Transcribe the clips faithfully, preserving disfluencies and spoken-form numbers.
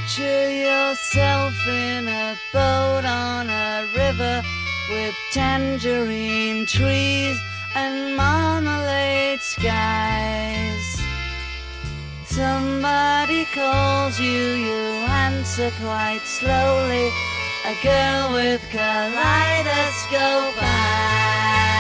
Picture yourself in a boat on a river with tangerine trees and marmalade skies. Somebody calls you, you answer quite slowly. A girl with kaleidoscope eyes.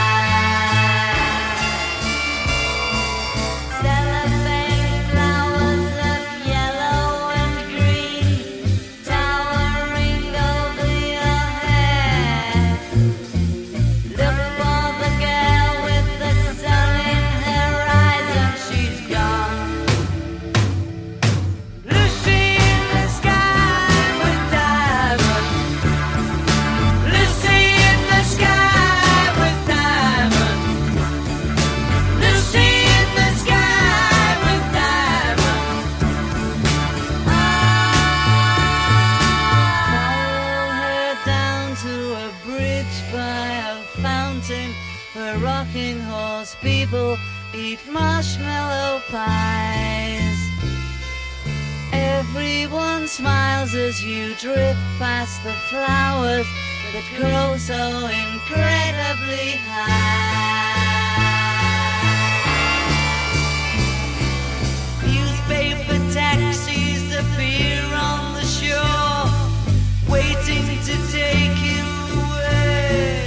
Where rocking horse people eat marshmallow pies. Everyone smiles as you drift past the flowers that grow so incredibly high. Newspaper taxis appear on the shore, waiting to take you away.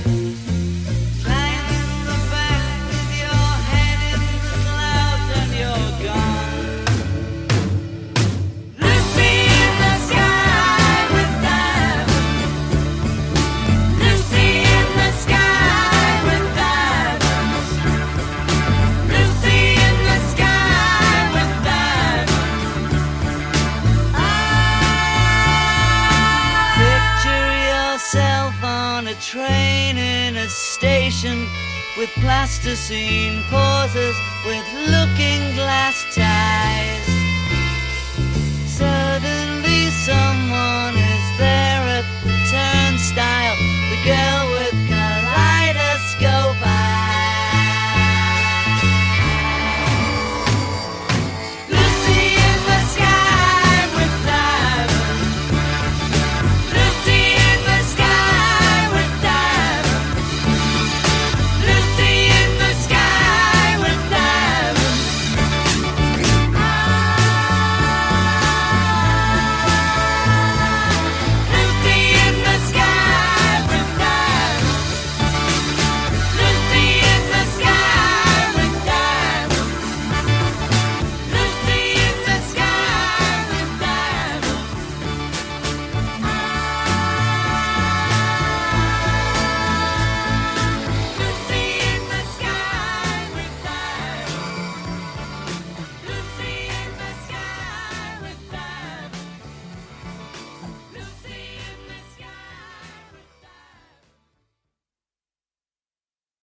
Train in a station with plasticine pauses with looking glass ties. Suddenly someone is there at the turnstile. The girl